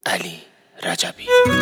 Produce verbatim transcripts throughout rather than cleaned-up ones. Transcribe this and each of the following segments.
علی رجبی.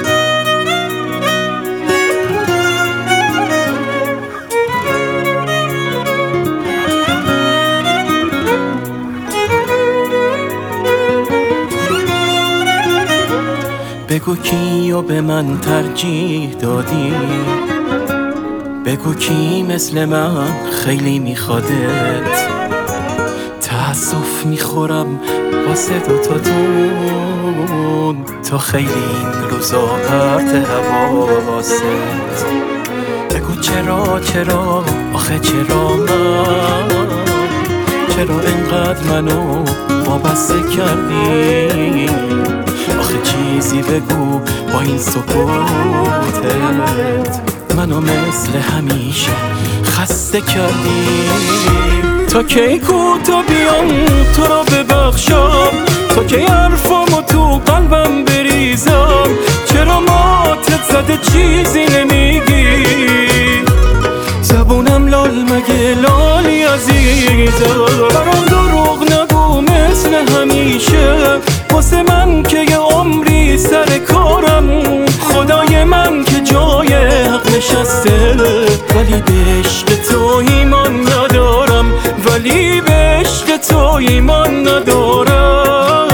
بگو کیو به من ترجیح دادی، بگو کی مثل من خیلی میخوادت. تأسف میخورم واسه دوتاتون، تو خیلی این روزا پرت حواست. بگو چرا چرا آخه چرا من، چرا انقدر منو وابسته کردی. آخه چیزی بگو با این سکوتت، منو مثل همیشه خسته کردی. تا کی کوتا بیام تو رو ببخشم، تا کی حرفامو تو قلبم بریزم. چرا ماتت زده چیزی نمیگی، زبونم لال مگه لالی عزیزم. برام دروغ نگو مثل همیشه، واسه من که یه عمری سر کارم. خدای من که جای حق نشسته، ولی به عشق تو ایمان ندارم، ولی به عشق تو ایمان ندارم.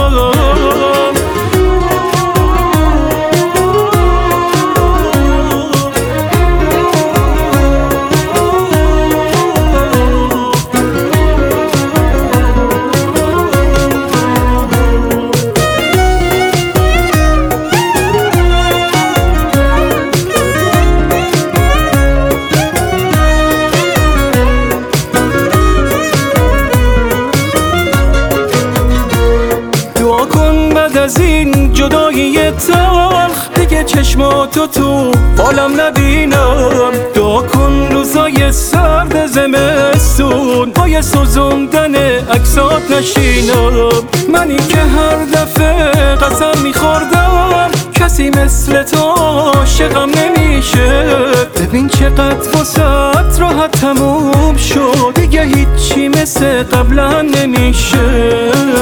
از این جدایی تلخ دیگه چشماتو تو عالم نبینم. دعا کن روزای سرد زمستون پای سوزوندن عکسات نشینم. منی که هر دفعه قسم میخوردم کسی مثل تو عاشقم نمیشه. ببین چقدر واسط راحت تموم شد، دیگه هیچی مثل قبلا نمیشه.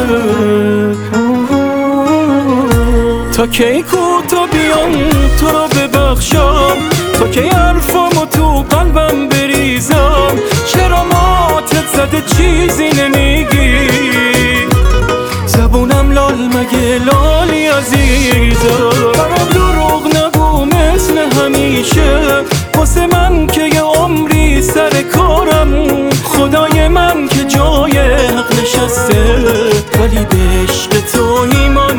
تا کی کوتا بیام تو رو ببخشم، تا کی حرفامو تو قلبم بریزم. چرا ماتت زده چیزی نمیگی، زبونم لال مگه لالی عزیزم. برام دروغ نگو مثل همیشه، واسه من که یه عمری سر کارم. خدای من که جای حق نشسته، ولی به عشق تو ایمان